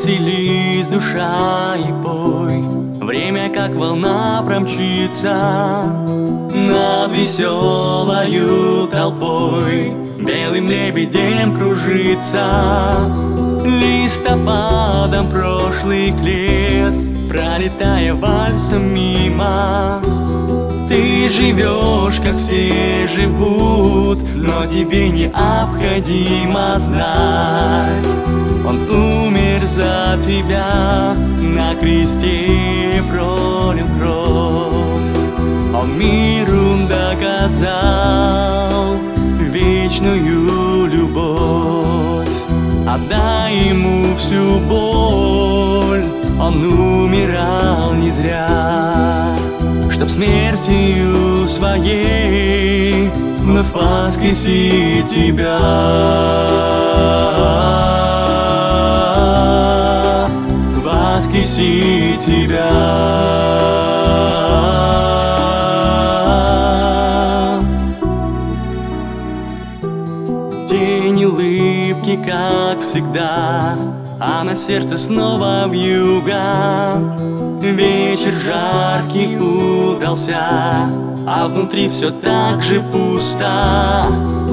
Веселись, душа, и пой, время как волна промчится над веселою толпой, белым лебедем кружится листопадом прошлых лет, пролетая вальсом мимо. Ты живешь, как все живут, но тебе необходимо знать: он умер за тебя, на кресте пролил кровь. Он миру доказал вечную любовь. Отдай ему всю боль, он умирал не зря, чтоб смертью своей вновь воскресить тебя. Воскресить тебя. День улыбки, как всегда, а на сердце снова вьюга. Вечер жаркий удался, а внутри все так же пусто.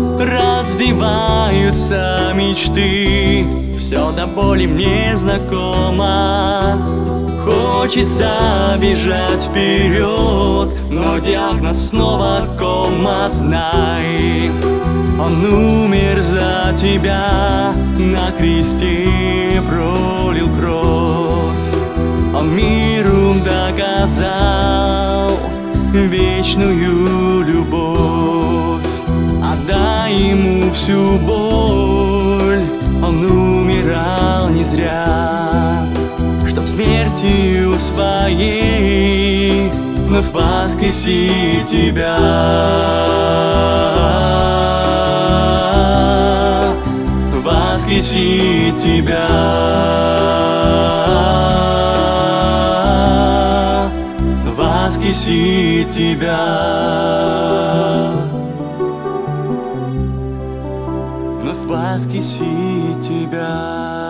Разбиваются мечты, все до боли мне знакомо. Хочется бежать вперед, но диагноз снова кома. Знай, он умер за тебя, на кресте пролил кровь. Он миру доказал вечную любовь. Отдай ему всю боль, он умирал не зря, чтоб смертью своей вновь воскресить тебя. Воскресить тебя. Воскресить тебя. Вновь воскресить тебя.